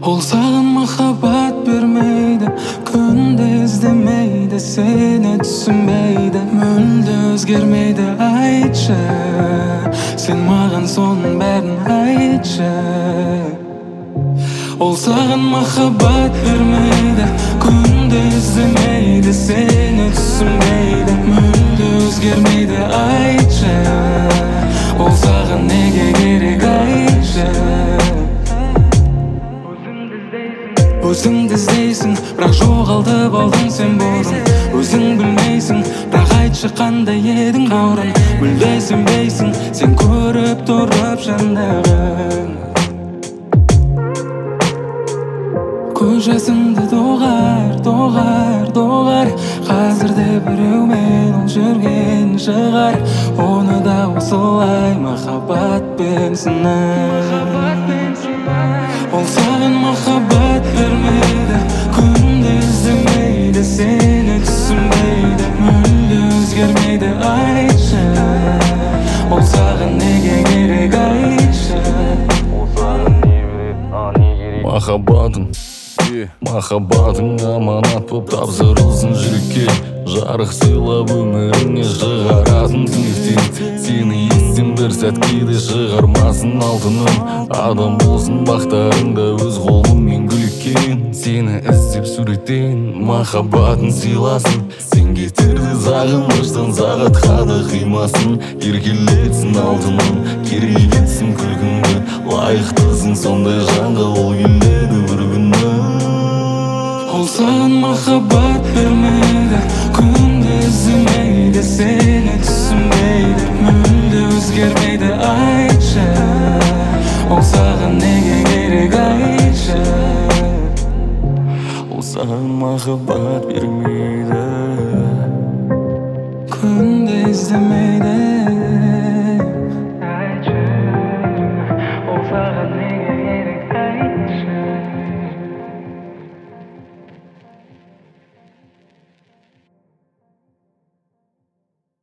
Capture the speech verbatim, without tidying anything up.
Ол саған махаббат бермейді, күнде іздемейді, сені түсінбейді, мүлде өзгермейді. Айтшы, сен маған соның бәрін айтшы. Ол саған махаббат бермейді, күнде іздемейді, сені түсінбейді, мүлде өзгермейді. Айтшы, ол саған неге керек? Айтшы. Өзіңді іздейсің, бірақ жоғалтып алдың сен бұрын. Өзің білмейсің, бірақ айтшы қандай едің бұрын. Мүлде сенбейсің, сен көріп тұрып жандағын. Көз жасыңды доғар, доғар, доғар. Қазірде біреумен ол жүрген шығар. Оны да осылай махаббатпен сынар. Ол саған махаббат бермейді, күнде іздемейді, сені түсінбейді, мүлде өзгермейді. Айтшы, ол саған неге керек? Айтшы. Махаббатың, махаббатың аманат боп тапсырылсын жүрекке. Жарық сыйлап өміріңе шығаратын түнектен. Сені естен бір сәтке де шығармасын алтыным. Адам болсын бақтарыңда өз қолыңмен гүлеккен. Сені іздеп суреттен махаббатын сыйласын. Сен кетерді сағыныштан сағатқа да қимасын. Еркелетсін алтыным, керейлетсін күлкіңді. Лайықтысың сондай жанға, ол келеді бір күні. Ол саған махаббат бермейді, күнде іздемейді, сені түсінбейді, мүлде өзгермейді. Айтшы, ол саған неге керек? Айтшы. Ол саған махаббат бермейді, күнде іздемейді.